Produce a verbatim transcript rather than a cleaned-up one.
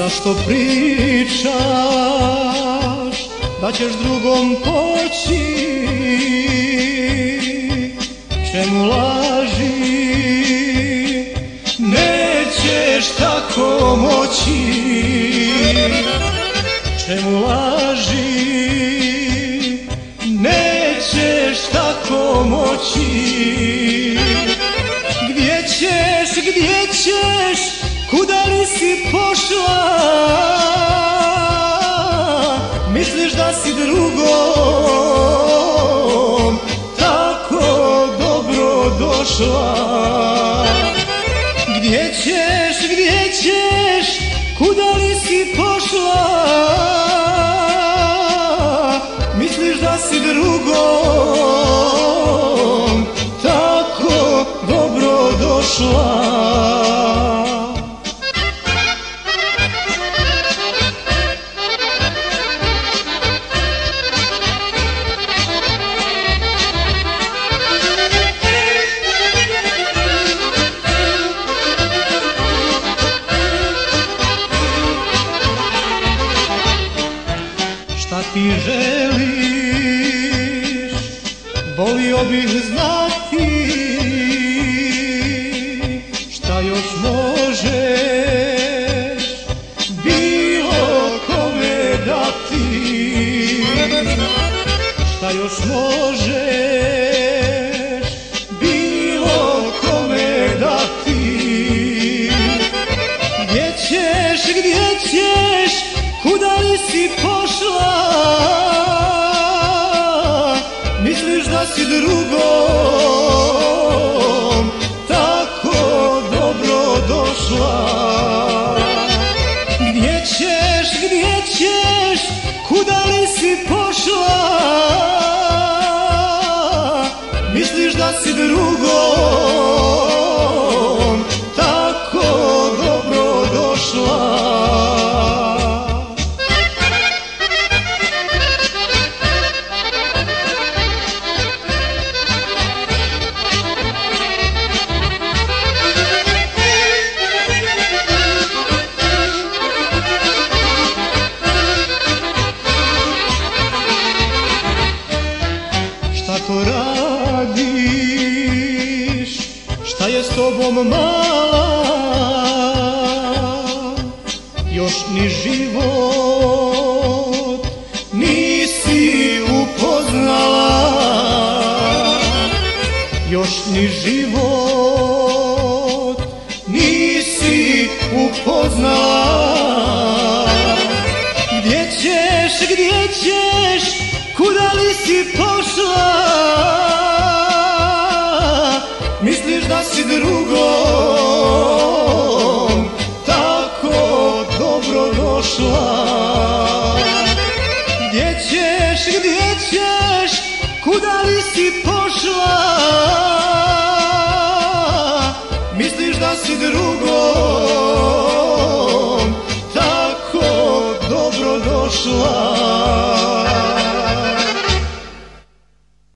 Zašto pričaš da ćeš drugom poći? Čemu laži? Nećeš tako moći. Čemu laži? Nećeš tako moći. Gdje ćeš, gdje ćeš, kuda li si pošla? Misliš da si drugom tako dobro došla? Gdje ćeš, gdje ćeš, kuda li si pošla? Misliš da si drugom tako dobro došla? Šta ti želiš, volio bih znati. Šta još možeš bilo kome dati? Šta još možeš bilo kome dati? Gdje ćeš, gdje ćeš, kuda li si pošla? Misliš da si drugom tako dobro došla? Gdje ćeš, gdje ćeš, kuda li si pošla? Misliš da si drugom tako dobro došla? Šta to radiš? Šta je s tobom mala? Još ni život nisi upoznala. Još ni život nisi upoznala. Gdje ćeš, gdje ćeš, kuda li si pošla? Misliš da si drugom tako dobro došla? Gdje ćeš, gdje ćeš, kuda li si pošla? Misliš da si drugom